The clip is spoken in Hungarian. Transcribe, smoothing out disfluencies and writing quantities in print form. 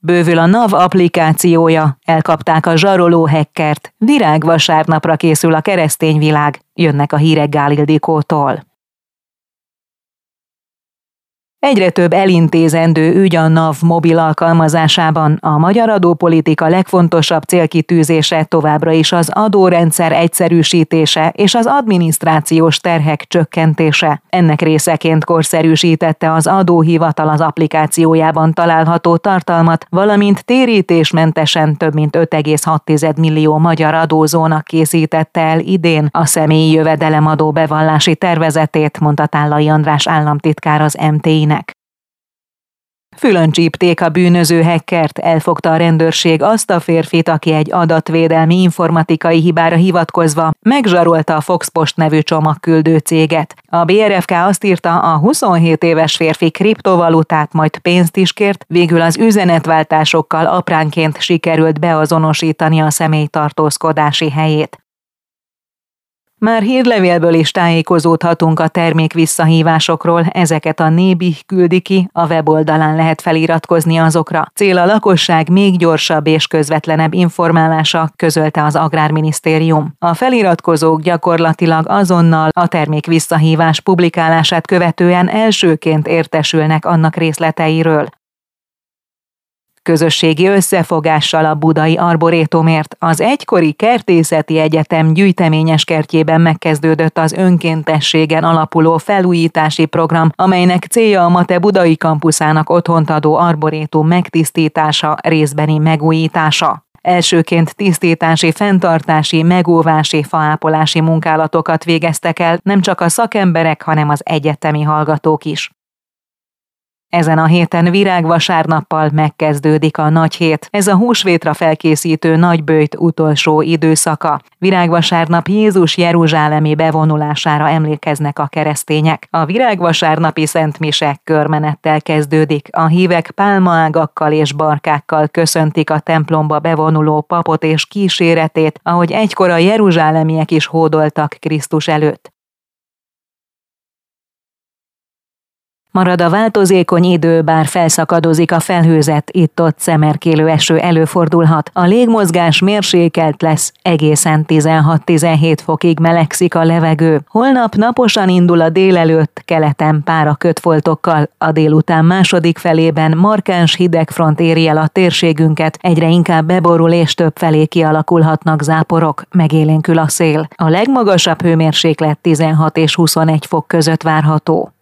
Bővül a NAV applikációja, elkapták a zsaroló hackert, virágvasárnapra készül a keresztény világ, jönnek a hírek Gál Ildikótól. Egyre több elintézendő ügy a NAV mobil alkalmazásában. A magyar adópolitika legfontosabb célkitűzése továbbra is az adórendszer egyszerűsítése és az adminisztrációs terhek csökkentése. Ennek részeként korszerűsítette az adóhivatal az applikációjában található tartalmat, valamint térítésmentesen több mint 5,6 millió magyar adózónak készítette el idén a személyi jövedelemadó bevallási tervezetét, mondta Tállai András államtitkár az MTI-nek. Fülön csípték a bűnöző hackert, elfogta a rendőrség azt a férfit, aki egy adatvédelmi informatikai hibára hivatkozva megzsarolta a Foxpost nevű csomagküldő céget. A BRFK azt írta, a 27 éves férfi kriptovalutát, majd pénzt is kért, végül az üzenetváltásokkal apránként sikerült beazonosítani a személy tartózkodási helyét. Már hírlevélből is tájékozódhatunk a termék visszahívásokról, ezeket a Nébi küldi ki, a weboldalán lehet feliratkozni azokra. Cél a lakosság még gyorsabb és közvetlenebb informálása, közölte az Agrárminisztérium. A feliratkozók gyakorlatilag azonnal a termék visszahívás publikálását követően elsőként értesülnek annak részleteiről. Közösségi összefogással a budai arborétumért az egykori Kertészeti Egyetem gyűjteményes kertjében megkezdődött az önkéntességen alapuló felújítási program, amelynek célja a MATE budai kampuszának otthont adó arborétum megtisztítása, részbeni megújítása. Elsőként tisztítási, fenntartási, megóvási, faápolási munkálatokat végeztek el nem csak a szakemberek, hanem az egyetemi hallgatók is. Ezen a héten virágvasárnappal megkezdődik a nagy hét. Ez a húsvétra felkészítő nagyböjt utolsó időszaka. Virágvasárnap Jézus jeruzsálemi bevonulására emlékeznek a keresztények. A virágvasárnapi szentmise körmenettel kezdődik. A hívek pálmaágakkal és barkákkal köszöntik a templomba bevonuló papot és kíséretét, ahogy egykor a jeruzsálemiek is hódoltak Krisztus előtt. Marad a változékony idő, bár felszakadozik a felhőzet, itt-ott szemerkélő eső előfordulhat. A légmozgás mérsékelt lesz, egészen 16-17 fokig melegszik a levegő. Holnap naposan indul a délelőtt, keleten pára kötfoltokkal. A délután második felében markáns hidegfront éri el a térségünket, egyre inkább beborul és több felé kialakulhatnak záporok, megélénkül a szél. A legmagasabb hőmérséklet 16 és 21 fok között várható.